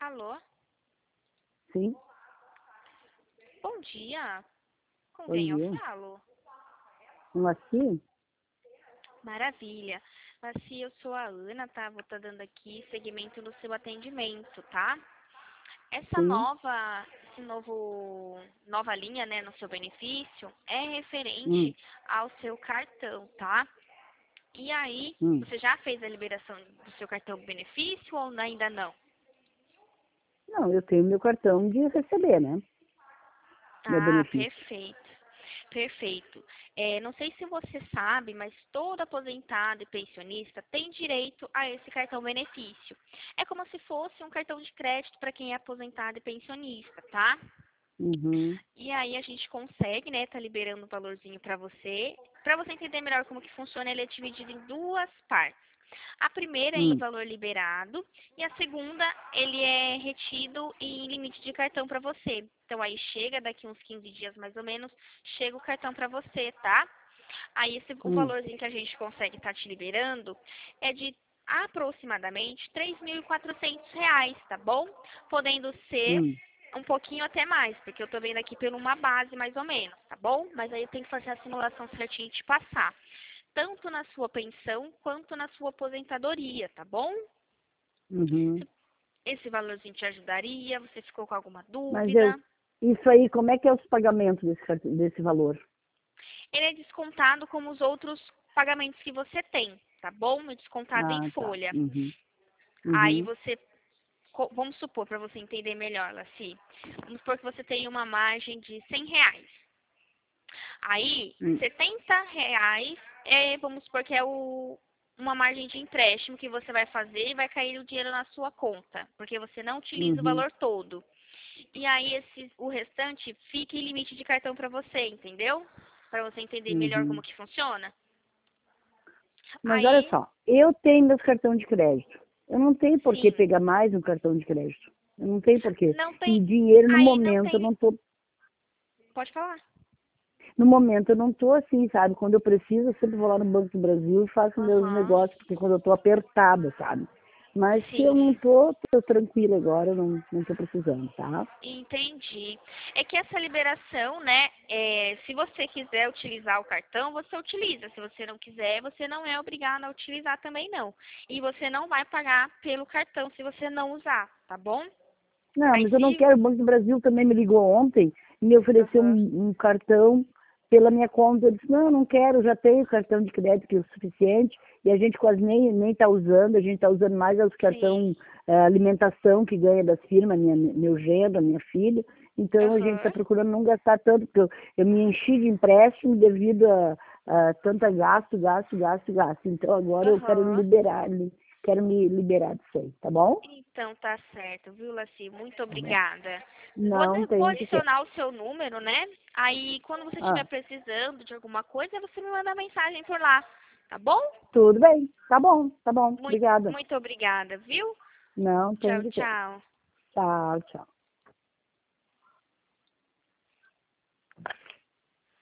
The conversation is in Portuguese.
Alô? Sim, Bom dia. Com bom quem eu dia. falo? Assim? Maravilha. Assim, eu sou a Ana, tá? Vou estar dando aqui seguimento no seu atendimento, tá? Essa Sim. nova linha, né, no seu benefício é Hum, referente ao seu cartão, tá? E aí, hum. você já fez a liberação do seu cartão benefício ou ainda não? Não, eu tenho meu cartão de receber, né? Meu Ah, benefício. perfeito. Perfeito. Não sei se você sabe, mas todo aposentado e pensionista tem direito a esse cartão benefício. É como se fosse um cartão de crédito para quem é aposentado e pensionista, tá? Uhum, E aí a gente consegue, né, tá liberando um valorzinho para você. Para você entender melhor como que funciona, ele é dividido em duas partes. A primeira é em hum, valor liberado e a segunda, ele é retido em limite de cartão para você. Então aí chega daqui uns 15 dias mais ou menos, chega o cartão para você, tá? Aí o hum, valorzinho que a gente consegue estar te liberando é de aproximadamente R$ 3.400, tá bom? Podendo ser hum. um pouquinho até mais, porque eu tô vendo aqui por uma base mais ou menos, tá bom? Mas aí eu tenho que fazer a simulação certinha e te passar. Tanto na sua pensão quanto na sua aposentadoria, tá bom? Uhum. Esse valorzinho te ajudaria? Você ficou com alguma Mas dúvida? isso aí, como é que é os pagamentos desse valor? Ele é descontado como os outros pagamentos que você tem, tá bom? É descontado em Ah, tá. folha. Uhum, Aí uhum, você, vamos supor, para você entender melhor, Laci, vamos supor que você tem uma margem de R$ 100. Aí, hum, R$ 70, vamos supor que é uma margem de empréstimo que você vai fazer e vai cair o dinheiro na sua conta, porque você não utiliza o uhum, valor todo. E aí, o restante fica em limite de cartão para você, entendeu? Para você entender melhor como uhum. que funciona. Mas olha Aí, só, eu tenho meus cartões de crédito. Eu não tenho por que sim, pegar mais um cartão de crédito. Eu não tenho por quê. não E tem, dinheiro no aí não momento eu tem, não tô. pode falar. No momento eu não tô assim, sabe? Quando eu preciso, eu sempre vou lá no Banco do Brasil e faço meus Aham, negócios, porque quando eu tô apertada, sabe? Mas se eu não sim. tô tranquila agora, eu não tô precisando, tá? Entendi. É que essa liberação, né, se você quiser utilizar o cartão, você utiliza. Se você não quiser, você não é obrigado a utilizar também não. E você não vai pagar pelo cartão se você não usar, tá bom? Não, Aí mas eu não se... quero. O Banco do Brasil também me ligou ontem e me ofereceu Aham. um cartão pela minha conta. Eu disse, não, eu não quero, já tenho cartão de crédito que é o suficiente e a gente quase nem está usando, a gente está usando mais os Sim. cartão alimentação que ganha das firmas, meu genro, minha filha. Então a gente está Aham. procurando não gastar tanto, porque eu me enchi de empréstimo devido a tanta gasto, gasto, gasto, gasto. Então agora eu Aham. quero me liberar disso aí, tá bom? Então tá certo, viu, Laci? Muito Tá bom. obrigada. Não Vou tem o que quer. adicionar o seu número, né? Aí quando você estiver Ah, precisando de alguma coisa, você me manda mensagem por lá, tá bom? tudo bem. Tá bom, tá bom. Muito, Obrigada. muito obrigada, viu? Não tem o Tchau, que quer. tchau. Tchau, tchau.